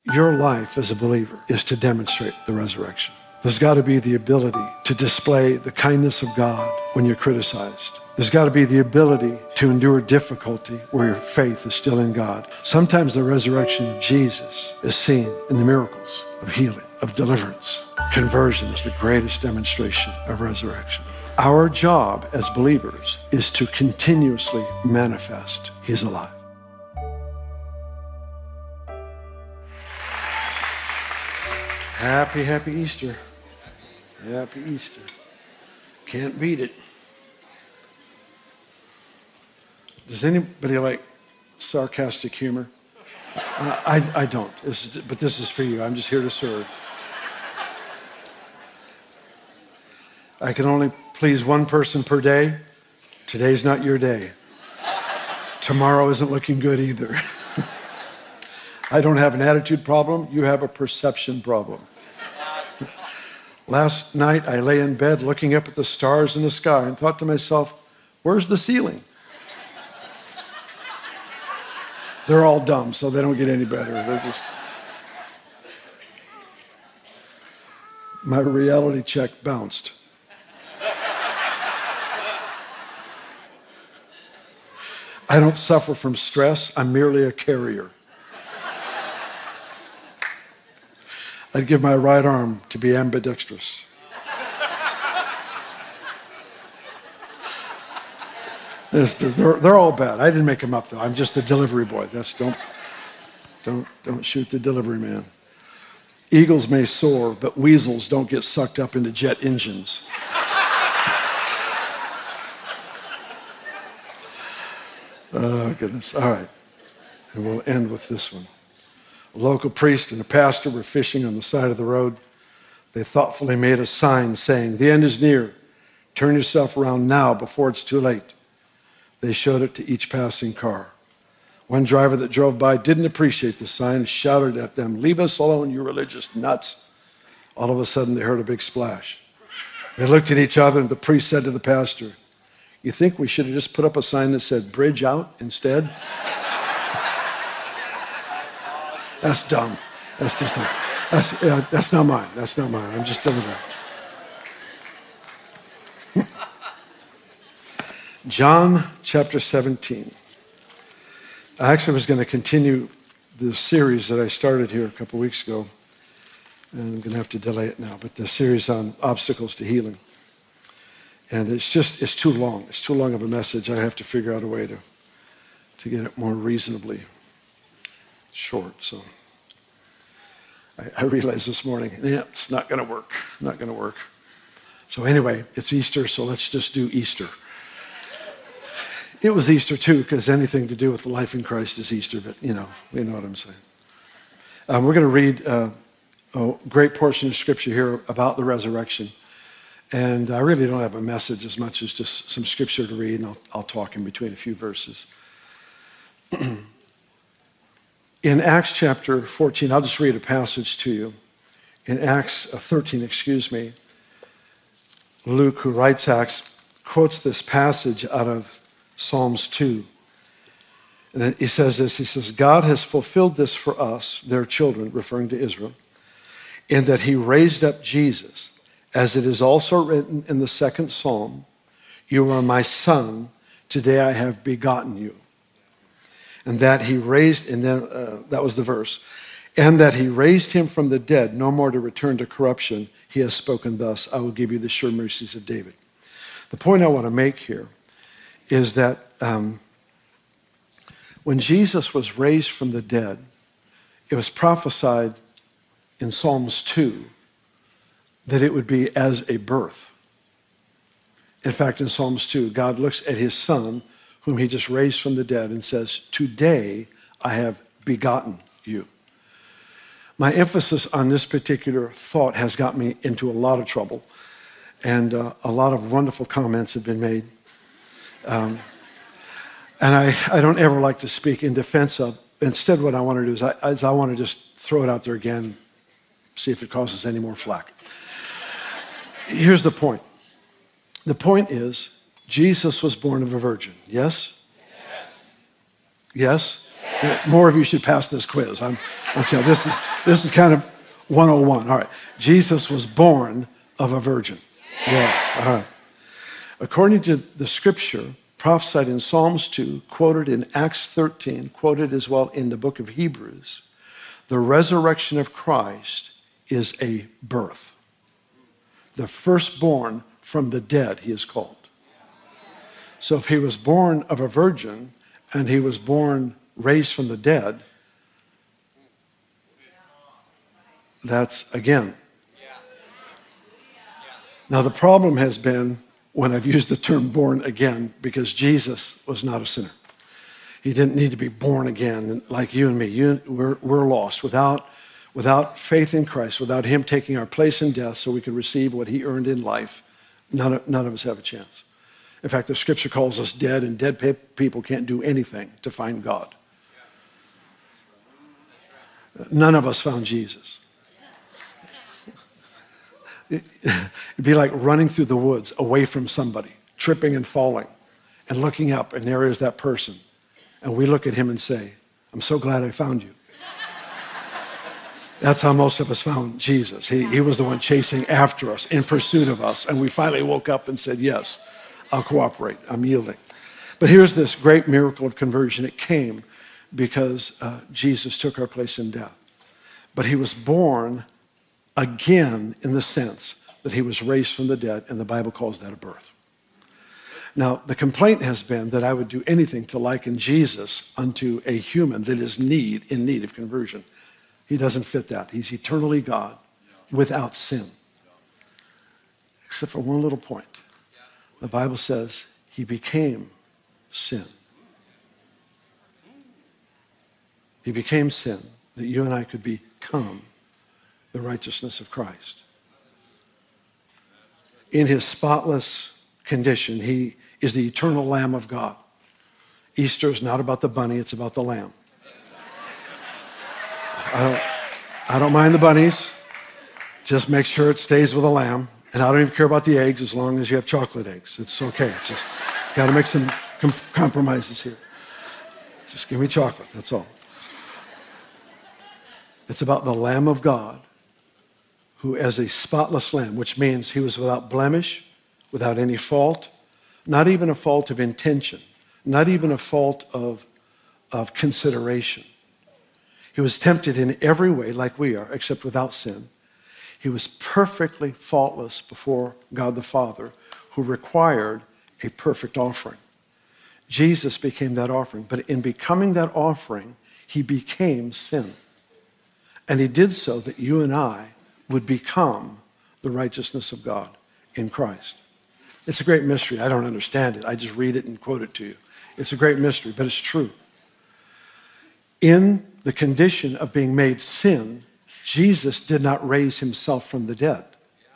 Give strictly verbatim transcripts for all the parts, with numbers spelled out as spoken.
Your life as a believer is to demonstrate the resurrection. There's got to be the ability to display the kindness of God when you're criticized. There's got to be the ability to endure difficulty where your faith is still in God. Sometimes the resurrection of Jesus is seen in the miracles of healing, of deliverance. Conversion is the greatest demonstration of resurrection. Our job as believers is to continuously manifest He's alive. Happy, happy Easter. Happy Easter. Can't beat it. Does anybody like sarcastic humor? Uh, I, I don't, this is, but this is for you. I'm just here to serve. I can only please one person per day. Today's not your day. Tomorrow isn't looking good either. I don't have an attitude problem. You have a perception problem. Last night, I lay in bed looking up at the stars in the sky and thought to myself, where's the ceiling? They're all dumb, so they don't get any better. They're just... My reality check bounced. I don't suffer from stress. I'm merely a carrier. I'd give my right arm to be ambidextrous. They're, they're all bad. I didn't make them up, though. I'm just the delivery boy. That's don't, don't, don't shoot the delivery man. Eagles may soar, but weasels don't get sucked up into jet engines. Oh, goodness. All right. And we'll end with this one. A local priest and a pastor were fishing on the side of the road. They thoughtfully made a sign saying, "The end is near. Turn yourself around now before it's too late." They showed it to each passing car. One driver that drove by didn't appreciate the sign and shouted at them, "Leave us alone, you religious nuts." All of a sudden, they heard a big splash. They looked at each other, and the priest said to the pastor, "You think we should have just put up a sign that said bridge out instead?" That's dumb. That's just not, that's, uh, that's not mine. That's not mine. I'm just delivering. John chapter seventeen. I actually was going to continue the series that I started here a couple weeks ago, and I'm going to have to delay it now, but the series on obstacles to healing. And it's just, it's too long. It's too long of a message. I have to figure out a way to, to get it more reasonably short. So I, I realized this morning, yeah, it's not going to work. Not going to work. So anyway, it's Easter, so let's just do Easter. It was Easter too, because anything to do with the life in Christ is Easter, but you know, you know what I'm saying. Um, we're going to read uh, a great portion of scripture here about the resurrection. And I really don't have a message as much as just some scripture to read, and I'll, I'll talk in between a few verses. In Acts chapter fourteen, I'll just read a passage to you. In Acts thirteen, excuse me, Luke, who writes Acts, quotes this passage out of Psalms two. And he says this, he says, "God has fulfilled this for us, their children," referring to Israel, "in that he raised up Jesus, as it is also written in the second Psalm, 'You are my son, today I have begotten you.' And that he raised," and then uh, that was the verse, "and that he raised him from the dead, no more to return to corruption. He has spoken thus, I will give you the sure mercies of David." The point I want to make here is that um, when Jesus was raised from the dead, it was prophesied in Psalms two that it would be as a birth. In fact, in Psalms two, God looks at his son, whom he just raised from the dead, and says, "Today I have begotten you." My emphasis on this particular thought has got me into a lot of trouble, and uh, a lot of wonderful comments have been made. Um, and I, I don't ever like to speak in defense of. Instead, what I want to do is I, is I want to just throw it out there again, see if it causes any more flack. Here's the point. The point is, Jesus was born of a virgin. Yes? Yes? Yes? More of you should pass this quiz. I'm, I'm telling you, this is, This is kind of one oh one. All right. Jesus was born of a virgin. Yes. All right. According to the scripture, prophesied in Psalms two, quoted in Acts thirteen, quoted as well in the book of Hebrews, the resurrection of Christ is a birth. The firstborn from the dead, he is called. So if he was born of a virgin and he was born raised from the dead, that's again. Now the problem has been when I've used the term born again, because Jesus was not a sinner. He didn't need to be born again like you and me. You, we're, we're lost without, without faith in Christ, without him taking our place in death so we could receive what he earned in life. None of, none of us have a chance. In fact, the scripture calls us dead, and dead people can't do anything to find God. None of us found Jesus. It'd be like running through the woods away from somebody, tripping and falling, and looking up, and there is that person. And we look at him and say, I'm so glad I found you. That's how most of us found Jesus. He, he was the one chasing after us, in pursuit of us. And we finally woke up and said, yes, I'll cooperate. I'm yielding. But here's this great miracle of conversion. It came because uh, Jesus took our place in death. But he was born again in the sense that he was raised from the dead, and the Bible calls that a birth. Now, the complaint has been that I would do anything to liken Jesus unto a human that is need in need of conversion. He doesn't fit that. He's eternally God without sin. Except for one little point. The Bible says he became sin. He became sin that you and I could become the righteousness of Christ. In his spotless condition, he is the eternal Lamb of God. Easter is not about the bunny, it's about the lamb. I don't, I don't mind the bunnies. Just make sure it stays with the lamb. And I don't even care about the eggs as long as you have chocolate eggs. It's okay. It's just got to make some com- compromises here. Just give me chocolate, that's all. It's about the Lamb of God, who as a spotless lamb, which means he was without blemish, without any fault, not even a fault of intention, not even a fault of, of consideration. He was tempted in every way like we are, except without sin. He was perfectly faultless before God the Father, who required a perfect offering. Jesus became that offering, but in becoming that offering, he became sin. And he did so that you and I would become the righteousness of God in Christ. It's a great mystery. I don't understand it. I just read it and quote it to you. It's a great mystery, but it's true. In the condition of being made sin, Jesus did not raise himself from the dead.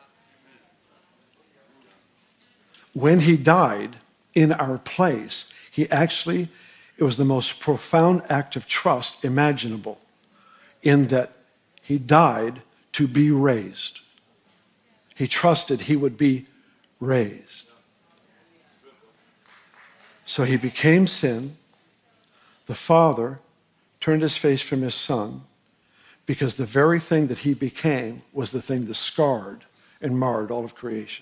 When he died in our place, he actually, it was the most profound act of trust imaginable, in that he died to be raised. He trusted he would be raised. So he became sin. The Father turned his face from his Son, because the very thing that he became was the thing that scarred and marred all of creation.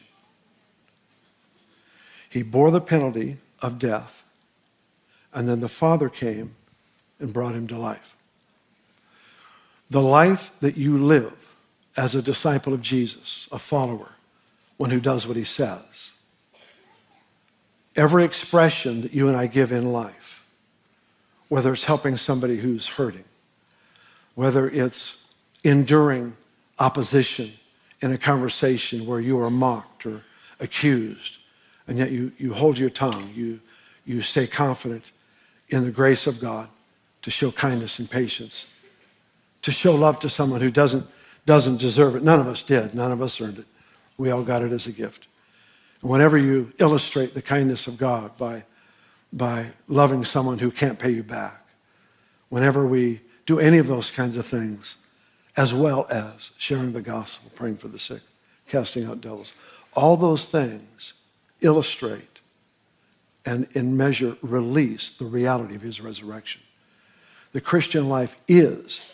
He bore the penalty of death, and then the Father came and brought him to life. The life that you live as a disciple of Jesus, a follower, one who does what he says, every expression that you and I give in life, whether it's helping somebody who's hurting, whether it's enduring opposition in a conversation where you are mocked or accused, and yet you, you hold your tongue, you, you stay confident in the grace of God to show kindness and patience, to show love to someone who doesn't, doesn't deserve it. None of us did. None of us earned it. We all got it as a gift. And whenever you illustrate the kindness of God by, by loving someone who can't pay you back, whenever we do any of those kinds of things, as well as sharing the gospel, praying for the sick, casting out devils, all those things illustrate and in measure release the reality of his resurrection. The Christian life is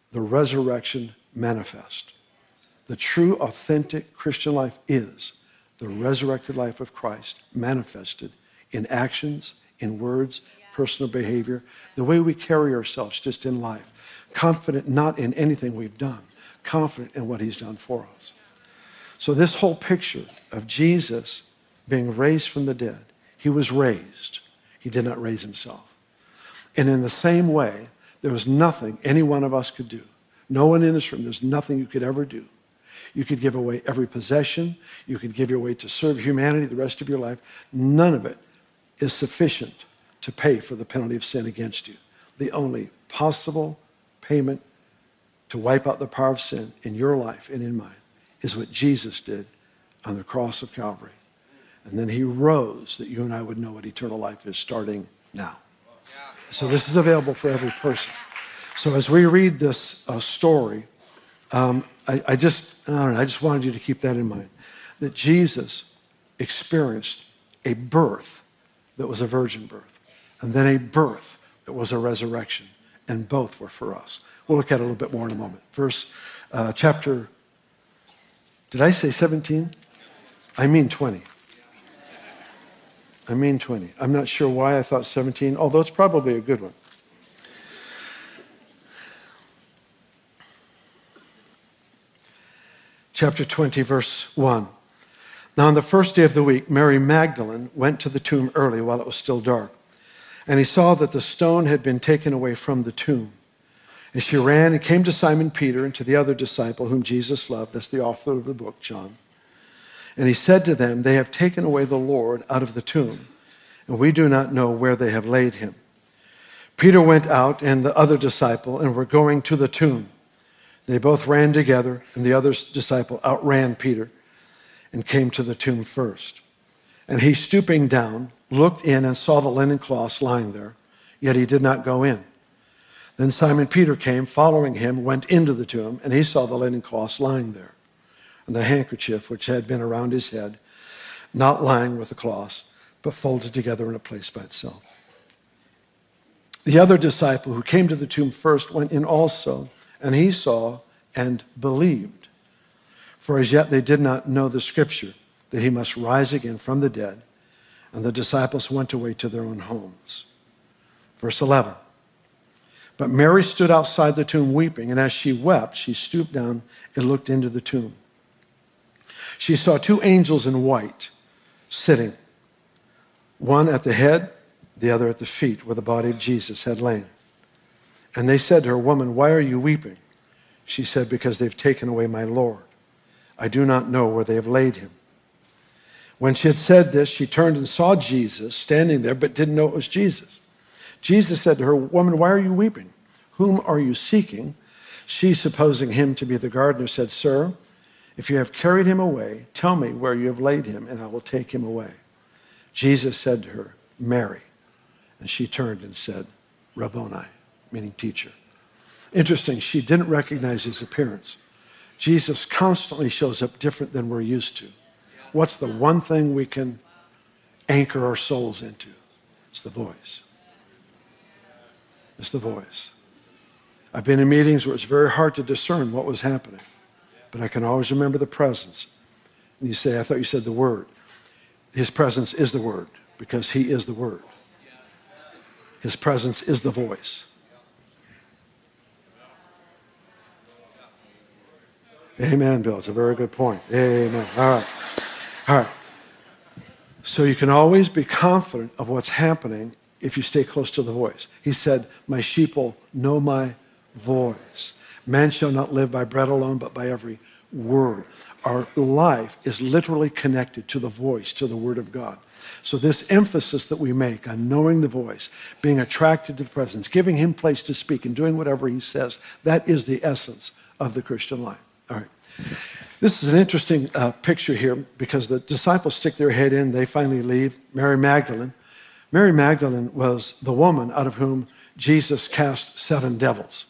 the resurrection manifest. The true, authentic Christian life is the resurrected life of Christ manifested in actions, in words, personal behavior, the way we carry ourselves just in life. Confident not in anything we've done, confident in what he's done for us. So this whole picture of Jesus being raised from the dead, he was raised. He did not raise himself. And in the same way, there was nothing any one of us could do. No one in this room, there's nothing you could ever do. You could give away every possession. You could give your way to serve humanity the rest of your life. None of it is sufficient to pay for the penalty of sin against you. The only possible payment to wipe out the power of sin in your life and in mine is what Jesus did on the cross of Calvary. And then he rose that you and I would know what eternal life is starting now. So this is available for every person. So as we read this uh, story, um, I, I just I don't know, I just wanted you to keep that in mind, that Jesus experienced a birth that was a virgin birth, and then a birth that was a resurrection, and both were for us. We'll look at it a little bit more in a moment. Verse, uh, chapter, did I say seventeen? I mean twenty. I mean twenty. I'm not sure why I thought seventeen, although it's probably a good one. Chapter twenty, verse one. Now on the first day of the week, Mary Magdalene went to the tomb early while it was still dark. And he saw that the stone had been taken away from the tomb. And she ran and came to Simon Peter and to the other disciple whom Jesus loved. That's the author of the book, John. And he said to them, they have taken away the Lord out of the tomb, and we do not know where they have laid him. Peter went out and the other disciple and were going to the tomb. They both ran together, and the other disciple outran Peter and came to the tomb first. And he, stooping down, looked in and saw the linen cloths lying there, yet he did not go in. Then Simon Peter came, following him, went into the tomb, and he saw the linen cloths lying there, and the handkerchief which had been around his head, not lying with the cloths, but folded together in a place by itself. The other disciple who came to the tomb first went in also, and he saw and believed. For as yet they did not know the scripture, that he must rise again from the dead. And the disciples went away to their own homes. Verse eleven. But Mary stood outside the tomb weeping, and as she wept, she stooped down and looked into the tomb. She saw two angels in white sitting, one at the head, the other at the feet, where the body of Jesus had lain. And they said to her, Woman, why are you weeping? She said, Because they've taken away my Lord. I do not know where they have laid him. When she had said this, she turned and saw Jesus standing there, but didn't know it was Jesus. Jesus said to her, Woman, why are you weeping? Whom are you seeking? She, supposing him to be the gardener, said, Sir, if you have carried him away, tell me where you have laid him, and I will take him away. Jesus said to her, Mary. And she turned and said, Rabboni, meaning teacher. Interesting, she didn't recognize his appearance. Jesus constantly shows up different than we're used to. What's the one thing we can anchor our souls into? It's the voice. It's the voice. I've been in meetings where it's very hard to discern what was happening, but I can always remember the presence. And you say, I thought you said the word. His presence is the word because he is the word. His presence is the voice. Amen, Bill. It's a very good point. Amen. All right. All right. So you can always be confident of what's happening if you stay close to the voice. He said, my sheep will know my voice. Man shall not live by bread alone, but by every word. Our life is literally connected to the voice, to the word of God. So this emphasis that we make on knowing the voice, being attracted to the presence, giving him place to speak and doing whatever he says, that is the essence of the Christian life. All right. This is an interesting uh, picture here because the disciples stick their head in. They finally leave. Mary Magdalene. Mary Magdalene was the woman out of whom Jesus cast seven devils.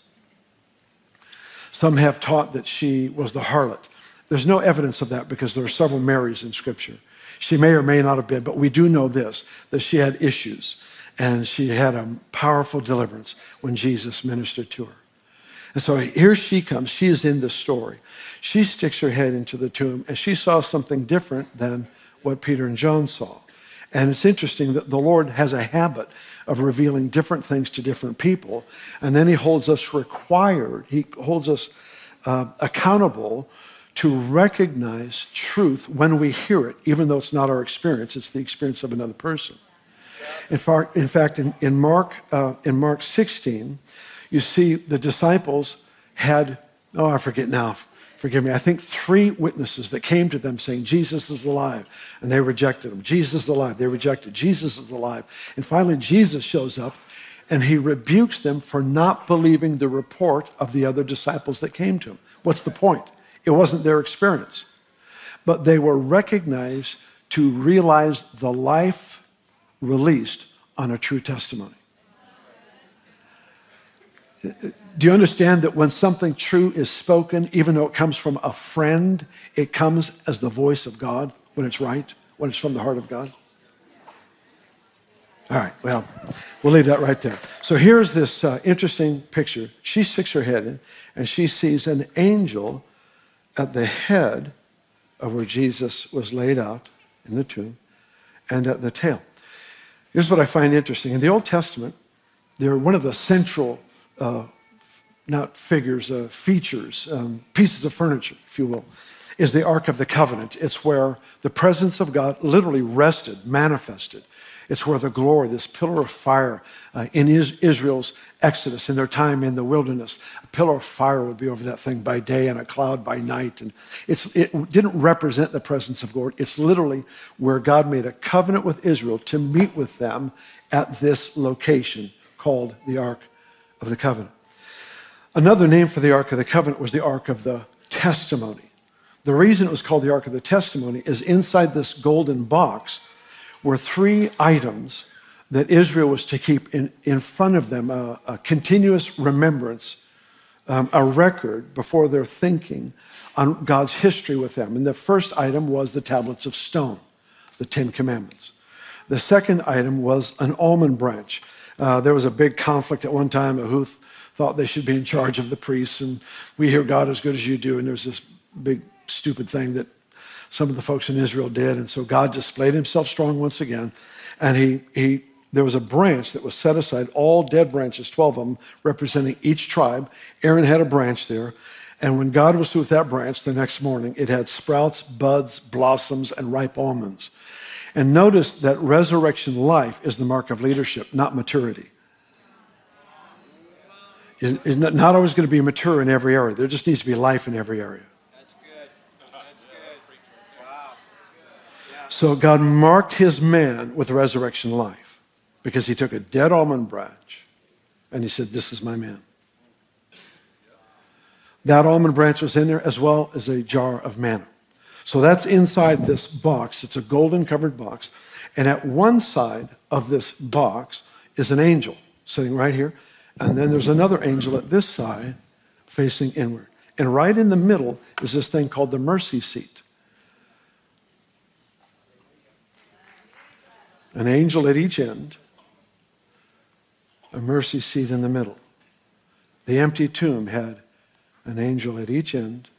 Some have taught that she was the harlot. There's no evidence of that because there are several Marys in Scripture. She may or may not have been, but we do know this, that she had issues and she had a powerful deliverance when Jesus ministered to her. And so here she comes. She is in the story. She sticks her head into the tomb, and she saw something different than what Peter and John saw. And it's interesting that the Lord has a habit of revealing different things to different people, and then he holds us required, he holds us uh, accountable to recognize truth when we hear it, even though it's not our experience, it's the experience of another person. In fact, in, fact, in, in, Mark, uh, in Mark sixteen, you see the disciples had, oh, I forget now, forgive me, I think three witnesses that came to them saying, Jesus is alive, and they rejected him. Jesus is alive, they rejected. Jesus is alive. And finally, Jesus shows up, and he rebukes them for not believing the report of the other disciples that came to him. What's the point? It wasn't their experience. But they were recognized to realize the life released on a true testimony. Do you understand that when something true is spoken, even though it comes from a friend, it comes as the voice of God when it's right, when it's from the heart of God? All right, well, we'll leave that right there. So here's this uh, interesting picture. She sticks her head in, and she sees an angel at the head of where Jesus was laid out in the tomb, and at the tail. Here's what I find interesting. In the Old Testament, they're one of the central Uh, not figures, uh, features, um, pieces of furniture, if you will, is the Ark of the Covenant. It's where the presence of God literally rested, manifested. It's where the glory, this pillar of fire uh, in is- Israel's exodus, in their time in the wilderness, a pillar of fire would be over that thing by day and a cloud by night. And it's, it didn't represent the presence of God. It's literally where God made a covenant with Israel to meet with them at this location called the Ark of the Covenant. Another name for the Ark of the Covenant was the Ark of the Testimony. The reason it was called the Ark of the Testimony is inside this golden box were three items that Israel was to keep in, in front of them, a, a continuous remembrance, um, a record before their thinking on God's history with them. And the first item was the tablets of stone, the Ten Commandments. The second item was an almond branch. Uh, there was a big conflict at one time of who th- thought they should be in charge of the priests, and we hear God as good as you do, and there's this big stupid thing that some of the folks in Israel did, and so God displayed himself strong once again, and he, he there was a branch that was set aside, all dead branches, twelve of them, representing each tribe. Aaron had a branch there, and when God was through with that branch the next morning, it had sprouts, buds, blossoms, and ripe almonds. And notice that resurrection life is the mark of leadership, not maturity. It's not always going to be mature in every area. There just needs to be life in every area. That's good. That's good. Wow. Yeah. So God marked his man with resurrection life because he took a dead almond branch and he said, this is my man. That almond branch was in there as well as a jar of manna. So that's inside this box. It's a golden covered box. And at one side of this box is an angel sitting right here. And then there's another angel at this side facing inward. And right in the middle is this thing called the mercy seat. An angel at each end, a mercy seat in the middle. The empty tomb had an angel at each end,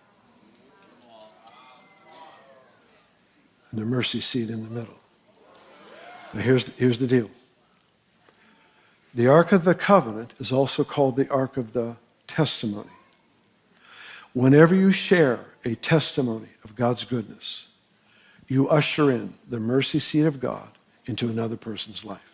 and the mercy seat in the middle. Now here's the, here's the deal. The Ark of the Covenant is also called the Ark of the Testimony. Whenever you share a testimony of God's goodness, you usher in the mercy seat of God into another person's life.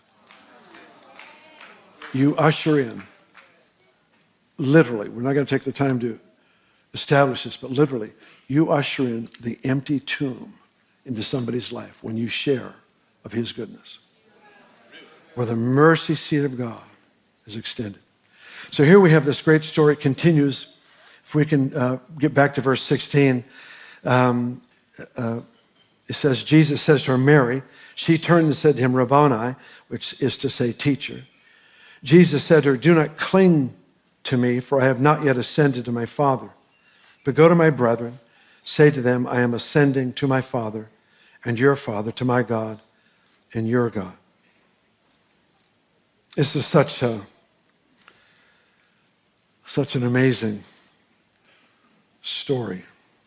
You usher in, literally, we're not going to take the time to establish this, but literally, you usher in the empty tomb into somebody's life when you share of his goodness, where the mercy seat of God is extended. So here we have this great story. It continues. If we can uh, get back to verse sixteen, um, uh, it says, Jesus says to her, Mary. She turned and said to him, Rabboni, which is to say, teacher. Jesus said to her, do not cling to me, for I have not yet ascended to my Father. But go to my brethren, say to them, I am ascending to my Father and your Father, to my God and your God. This is such a, Such an amazing story.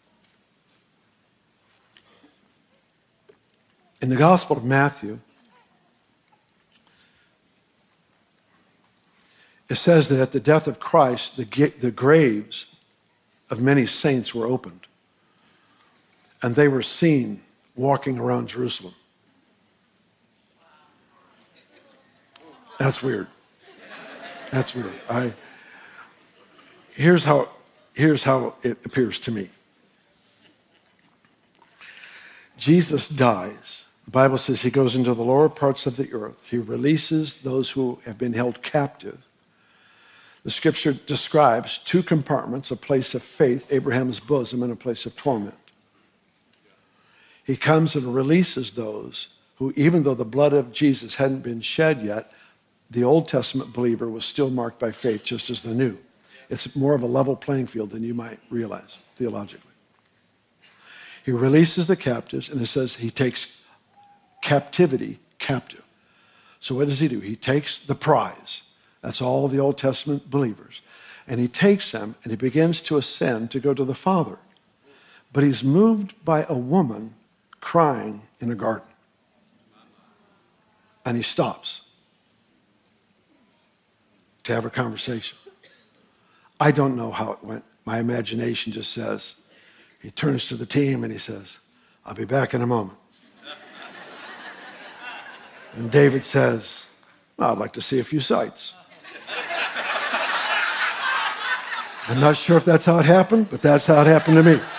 In the Gospel of Matthew, it says that at the death of Christ, the, the graves of many saints were opened, and they were seen walking around Jerusalem. That's weird. That's weird. I, here's how, here's how it appears to me. Jesus dies. The Bible says he goes into the lower parts of the earth. He releases those who have been held captive. The scripture describes two compartments, a place of faith, Abraham's bosom, and a place of torment. He comes and releases those who, even though the blood of Jesus hadn't been shed yet, the Old Testament believer was still marked by faith, just as the New. It's more of a level playing field than you might realize theologically. He releases the captives, and it says he takes captivity captive. So what does he do? He takes the prize. That's all the Old Testament believers. And he takes them, and he begins to ascend to go to the Father. But he's moved by a woman crying in a garden. And he stops to have a conversation. I don't know how it went. My imagination just says, he turns to the team and he says, I'll be back in a moment. And David says, well, I'd like to see a few sights. I'm not sure if that's how it happened, but that's how it happened to me.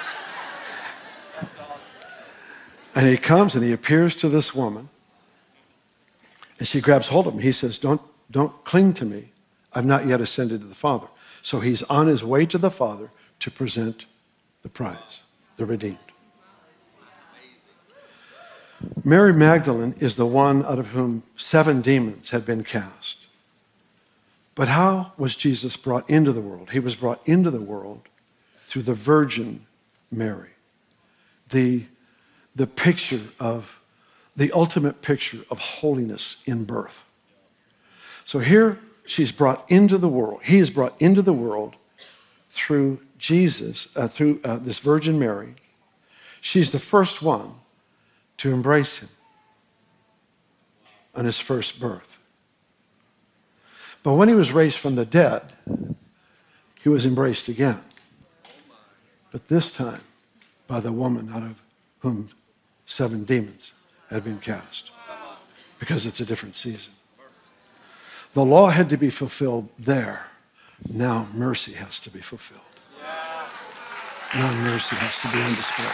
And he comes and he appears to this woman, and she grabs hold of him. He says, don't, don't cling to me. I've not yet ascended to the Father. So he's on his way to the Father to present the prize, the redeemed. Mary Magdalene is the one out of whom seven demons had been cast. But how was Jesus brought into the world? He was brought into the world through the Virgin Mary, the, the picture of, the ultimate picture of holiness in birth. So here she's brought into the world. He is brought into the world through Jesus, uh, through uh, this Virgin Mary. She's the first one to embrace him on his first birth. But when he was raised from the dead, he was embraced again. But this time by the woman out of whom seven demons had been cast, because it's a different season. The law had to be fulfilled there. Now mercy has to be fulfilled. Now mercy has to be on display.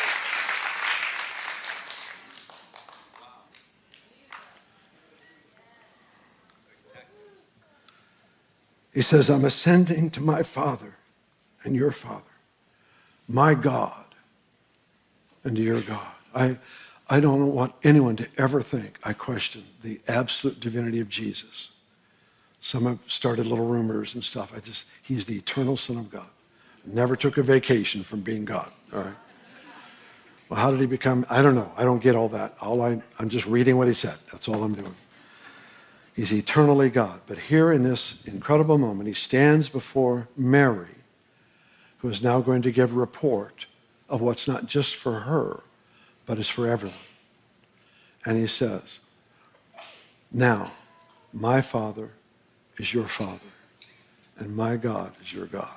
He says, I'm ascending to my Father and your Father, my God and your God. I, I don't want anyone to ever think I question the absolute divinity of Jesus. Some have started little rumors and stuff. I just, he's the eternal Son of God. Never took a vacation from being God, all right? Well, how did he become? I don't know. I don't get all that. All I, I'm just reading what he said. That's all I'm doing. He's eternally God. But here in this incredible moment, he stands before Mary, who is now going to give a report of what's not just for her, but is for everyone. And he says, now, my Father is your Father, and my God is your God.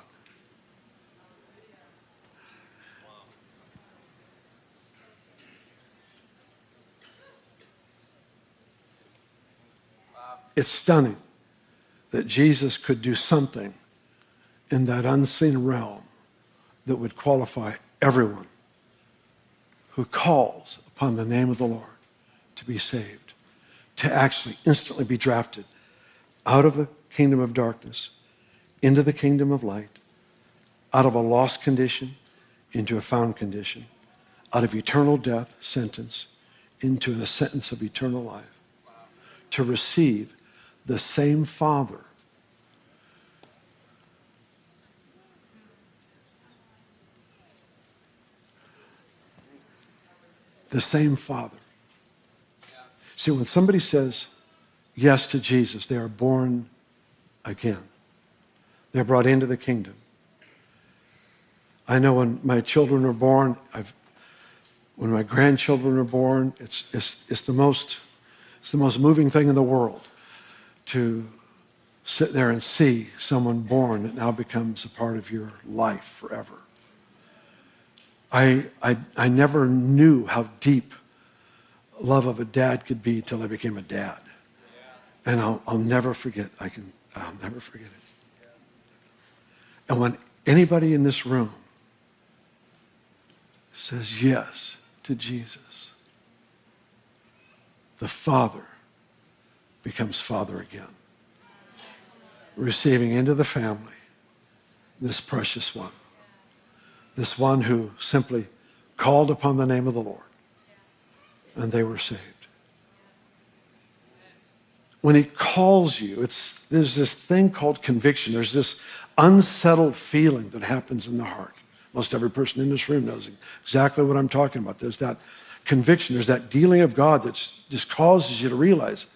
It's stunning that Jesus could do something in that unseen realm that would qualify everyone who calls upon the name of the Lord to be saved, to actually instantly be drafted out of the kingdom of darkness into the kingdom of light, out of a lost condition into a found condition, out of eternal death sentence into a sentence of eternal life, to receive the same Father the same Father. See, when somebody says yes to Jesus, they are born again. They're brought into the kingdom. I know when my children are born, I've, when my grandchildren are born, it's, it's, it's, the most, it's the most moving thing in the world to sit there and see someone born that now becomes a part of your life forever. I, I, I never knew how deep love of a dad could be till I became a dad. And I'll, I'll never forget. I can, I'll never forget it. And when anybody in this room says yes to Jesus, the Father becomes Father again, receiving into the family this precious one, this one who simply called upon the name of the Lord, and they were saved. When he calls you, it's, there's this thing called conviction. There's this unsettled feeling that happens in the heart. Most every person in this room knows exactly what I'm talking about. There's that conviction. There's that dealing of God that just causes you to realize,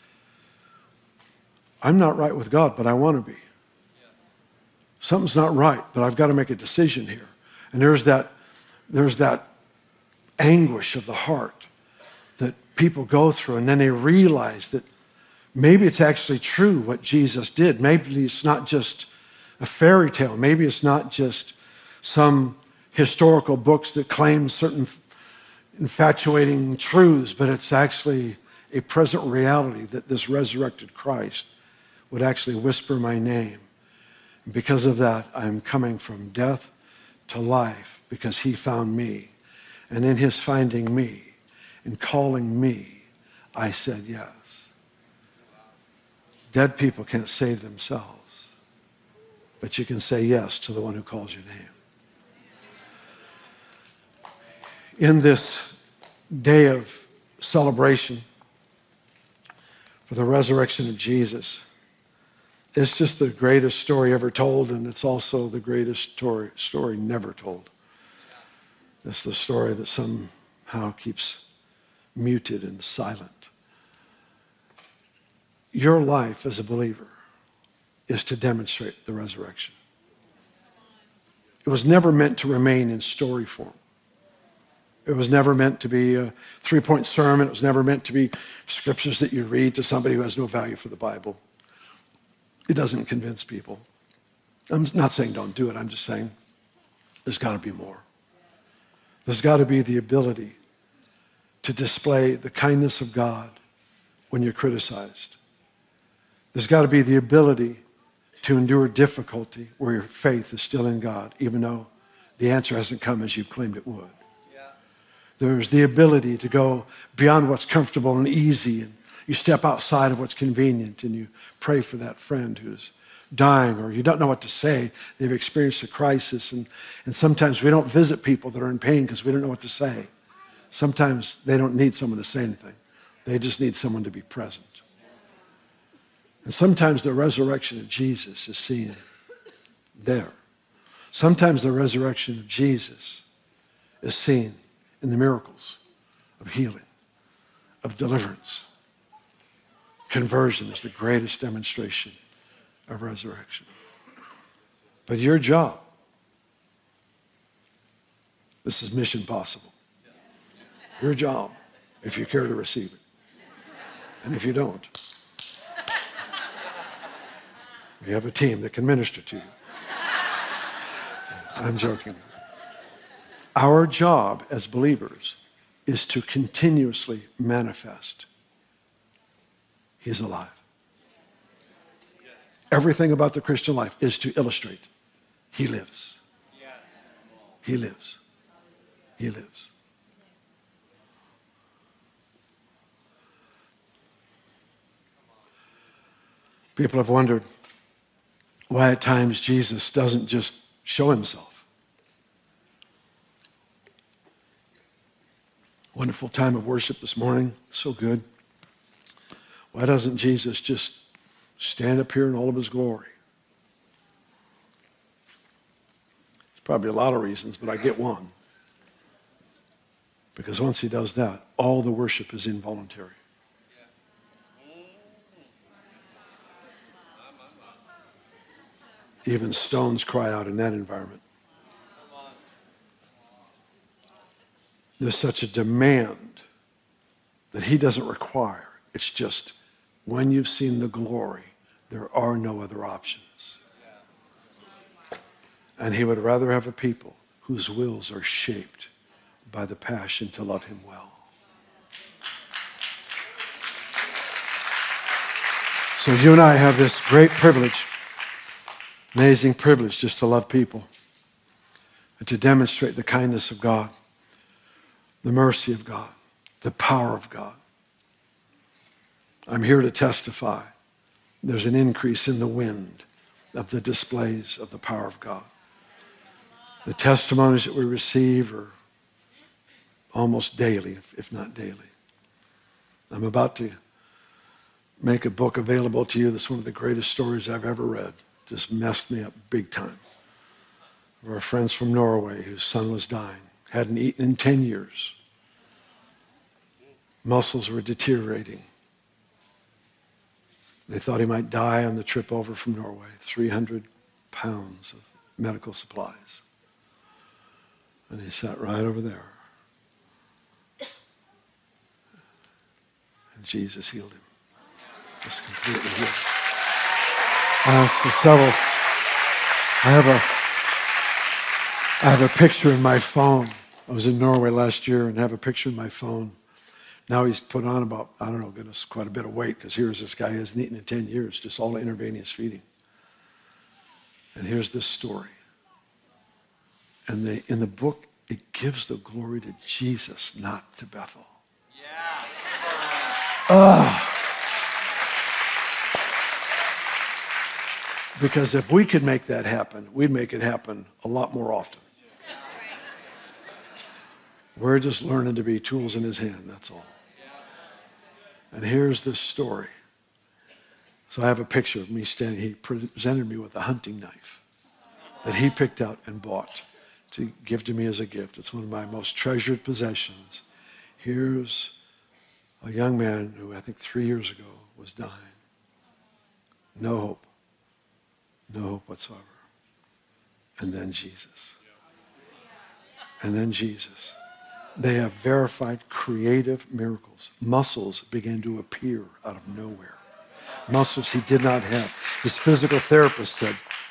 I'm not right with God, but I want to be. Something's not right, but I've got to make a decision here. And there's that, there's that anguish of the heart that people go through, and then they realize that maybe it's actually true what Jesus did. Maybe it's not just a fairy tale. Maybe it's not just some historical books that claim certain infatuating truths, but it's actually a present reality that this resurrected Christ would actually whisper my name. And because of that, I'm coming from death to life because he found me. And in his finding me and calling me, I said yes. Dead people can't save themselves, but you can say yes to the one who calls your name. In this day of celebration for the resurrection of Jesus, it's just the greatest story ever told, and it's also the greatest story, story never told. It's the story that somehow keeps muted and silent. Your life as a believer is to demonstrate the resurrection. It was never meant to remain in story form. It was never meant to be a three-point sermon. It was never meant to be scriptures that you read to somebody who has no value for the Bible. It doesn't convince people. I'm not saying don't do it. I'm just saying there's got to be more. There's got to be the ability to display the kindness of God when you're criticized. There's got to be the ability to endure difficulty where your faith is still in God, even though the answer hasn't come as you've claimed it would. There's the ability to go beyond what's comfortable and easy, and you step outside of what's convenient, and you pray for that friend who's dying, or you don't know what to say. They've experienced a crisis, and, and sometimes we don't visit people that are in pain because we don't know what to say. Sometimes they don't need someone to say anything. They just need someone to be present. And sometimes the resurrection of Jesus is seen there. Sometimes the resurrection of Jesus is seen in the miracles of healing, of deliverance. Conversion is the greatest demonstration of resurrection. But your job, this is mission possible. Your job, if you care to receive it. And if you don't, we have a team that can minister to you. I'm joking. Our job as believers is to continuously manifest He's alive. Everything about the Christian life is to illustrate He lives. He lives. He lives. People have wondered why at times Jesus doesn't just show himself. Wonderful time of worship this morning. So good. Why doesn't Jesus just stand up here in all of his glory? There's probably a lot of reasons, but I get one. Because once he does that, all the worship is involuntary. Even stones cry out in that environment. There's such a demand that he doesn't require. It's just when you've seen the glory, there are no other options. And he would rather have a people whose wills are shaped by the passion to love him well. So you and I have this great privilege, amazing privilege, just to love people and to demonstrate the kindness of God, the mercy of God, the power of God. I'm here to testify there's an increase in the wind of the displays of the power of God. The testimonies that we receive are almost daily, if not daily. I'm about to make a book available to you that's one of the greatest stories I've ever read. Just messed me up big time. Our friends from Norway whose son was dying, hadn't eaten in ten years. Muscles were deteriorating. They thought he might die on the trip over from Norway. three hundred pounds of medical supplies. And he sat right over there. And Jesus healed him. Just completely healed. Uh, so several, I have a, I have a picture in my phone. I was in Norway last year and have a picture in my phone. Now he's put on about, I don't know, goodness, quite a bit of weight, because here's this guy who hasn't eaten in ten years, just all intravenous feeding. And here's this story. And they, in the book, it gives the glory to Jesus, not to Bethel. Yeah. Oh. Because if we could make that happen, we'd make it happen a lot more often. We're just learning to be tools in his hand, that's all. And here's this story. So I have a picture of me standing. He presented me with a hunting knife that he picked out and bought to give to me as a gift. It's one of my most treasured possessions. Here's a young man who I think three years ago was dying. No hope. No hope whatsoever. And then Jesus. And then Jesus. They have verified creative miracles. Muscles began to appear out of nowhere. Muscles he did not have. His physical therapist said,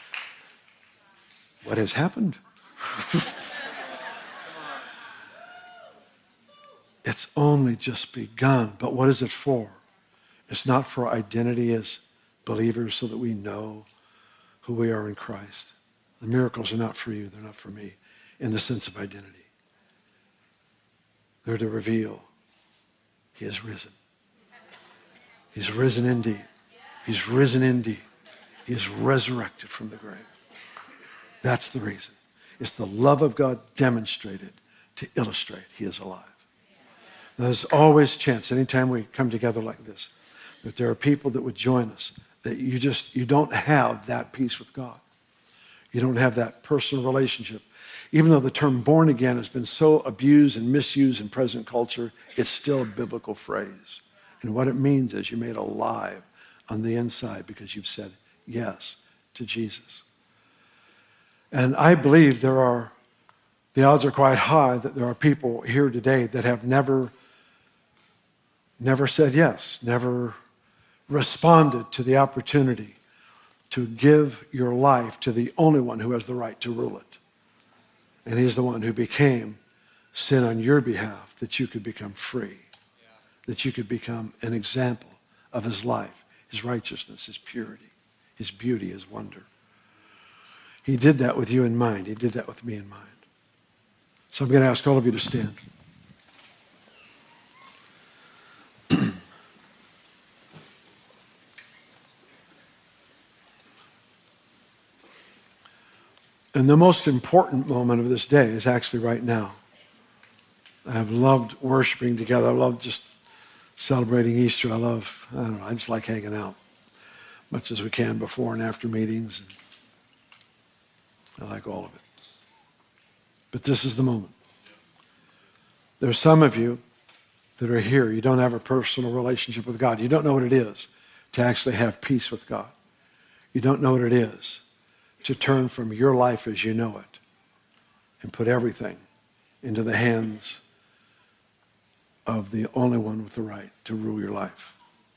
"What has happened?" It's only just begun. But what is it for? It's not for identity as believers so that we know who we are in Christ. The miracles are not for you. They're not for me in the sense of identity. They're to reveal he has risen. He's risen indeed. He's risen indeed. He is resurrected from the grave. That's the reason. It's the love of God demonstrated to illustrate he is alive. Now, there's always a chance, anytime we come together like this, that there are people that would join us, that you just, you don't have that peace with God. You don't have that personal relationship. Even though the term born again has been so abused and misused in present culture, it's still a biblical phrase. And what it means is you're made alive on the inside because you've said yes to Jesus. And I believe there are, the odds are quite high that there are people here today that have never, never said yes, never responded to the opportunity to give your life to the only one who has the right to rule it. And he's the one who became sin on your behalf that you could become free, that you could become an example of his life, his righteousness, his purity, his beauty, his wonder. He did that with you in mind. He did that with me in mind. So I'm going to ask all of you to stand. And the most important moment of this day is actually right now. I have loved worshiping together. I love just celebrating Easter. I love, I don't know, I just like hanging out much as we can before and after meetings. And I like all of it. But this is the moment. There are some of you that are here. You don't have a personal relationship with God. You don't know what it is to actually have peace with God. You don't know what it is to turn from your life as you know it and put everything into the hands of the only one with the right to rule your life.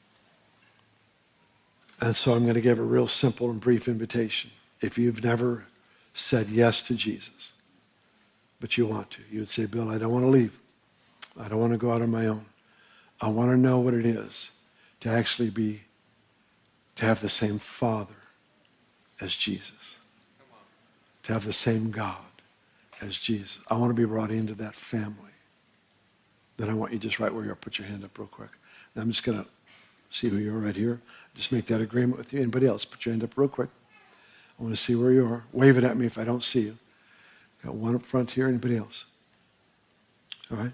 And so I'm going to give a real simple and brief invitation. If you've never said yes to Jesus, but you want to, you would say, Bill, I don't want to leave. I don't want to go out on my own. I want to know what it is to actually be, to have the same Father as Jesus. To have the same God as Jesus. I want to be brought into that family. Then I want you just right where you are, put your hand up real quick. And I'm just going to see who you are right here. Just make that agreement with you. Anybody else? Put your hand up real quick. I want to see where you are. Wave it at me if I don't see you. Got one up front here. Anybody else? All right.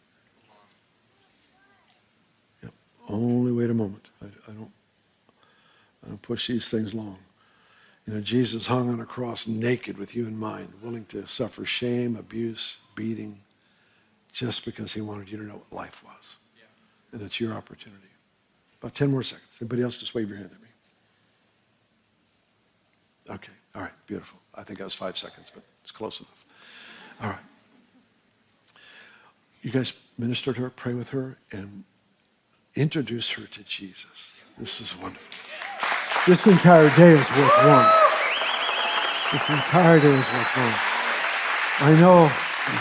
Yep. Only wait a moment. I, I don't. I don't push these things long. You know, Jesus hung on a cross naked with you in mind, willing to suffer shame, abuse, beating, just because he wanted you to know what life was. Yeah. And it's your opportunity. About ten more seconds. Anybody else? Just wave your hand at me. Okay. All right. Beautiful. I think that was five seconds, but it's close enough. All right. You guys minister to her, pray with her, and introduce her to Jesus. This is wonderful. This entire day is worth one. This entire day is worth one. I know,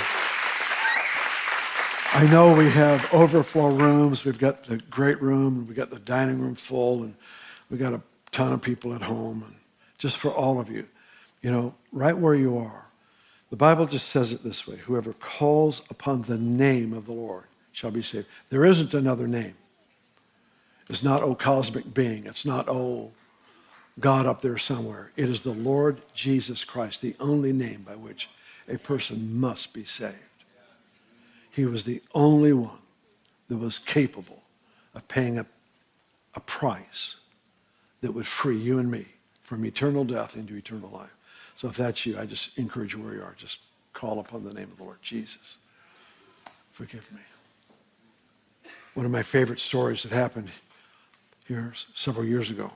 I know we have overflow rooms. We've got the great room. We've got the dining room full, and we've got a ton of people at home. And just for all of you, you know, right where you are, the Bible just says it this way: whoever calls upon the name of the Lord shall be saved. There isn't another name. It's not, oh, cosmic being. It's not, oh, God up there somewhere. It is the Lord Jesus Christ, the only name by which a person must be saved. He was the only one that was capable of paying a, a price that would free you and me from eternal death into eternal life. So if that's you, I just encourage you where you are. Just call upon the name of the Lord. Jesus, forgive me. One of my favorite stories that happened here several years ago.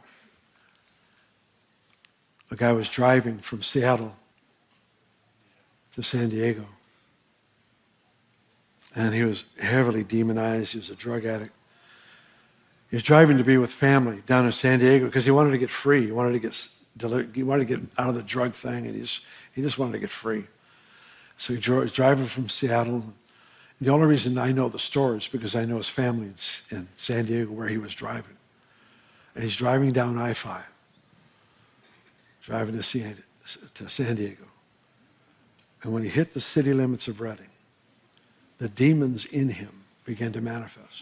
A guy was driving from Seattle to San Diego. And he was heavily demonized. He was a drug addict. He was driving to be with family down in San Diego because he wanted to get free. He wanted to get he wanted to get out of the drug thing, and he just, he just wanted to get free. So he drove, was driving from Seattle. The only reason I know the story is because I know his family in, in San Diego where he was driving. And he's driving down I five. Driving to San, to San Diego. And when he hit the city limits of Redding, the demons in him began to manifest.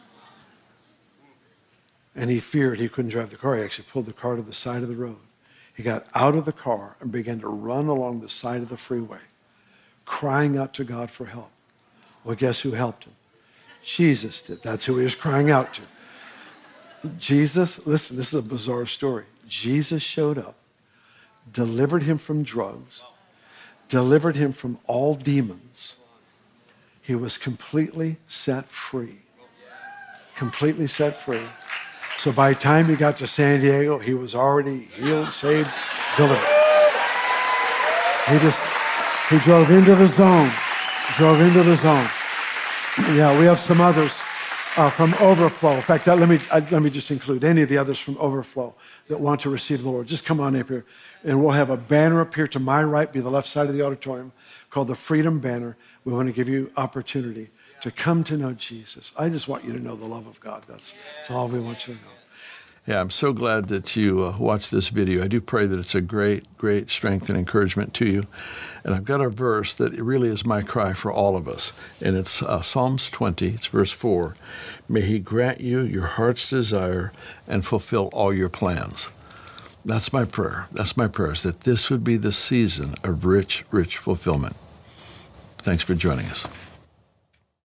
And he feared he couldn't drive the car. He actually pulled the car to the side of the road. He got out of the car and began to run along the side of the freeway, crying out to God for help. Well, guess who helped him? Jesus did. That's who he was crying out to. Jesus, listen, this is a bizarre story. Jesus showed up, delivered him from drugs, delivered him from all demons. He was completely set free. Completely set free. So by the time he got to San Diego, he was already healed, saved, delivered. He just, he drove into the zone. Drove into the zone. Yeah, we have some others uh, from Overflow. In fact, uh, let me uh, let me just include any of the others from Overflow that want to receive the Lord. Just come on up here, and we'll have a banner up here to my right, be the left side of the auditorium, called the Freedom Banner. We want to give you opportunity to come to know Jesus. I just want you to know the love of God. That's, that's all we want you to know. Yeah, I'm so glad that you uh, watched this video. I do pray that it's a great, great strength and encouragement to you. And I've got a verse that really is my cry for all of us. And it's uh, Psalms twenty, it's verse four. May he grant you your heart's desire and fulfill all your plans. That's my prayer. That's my prayer, is that this would be the season of rich, rich fulfillment. Thanks for joining us.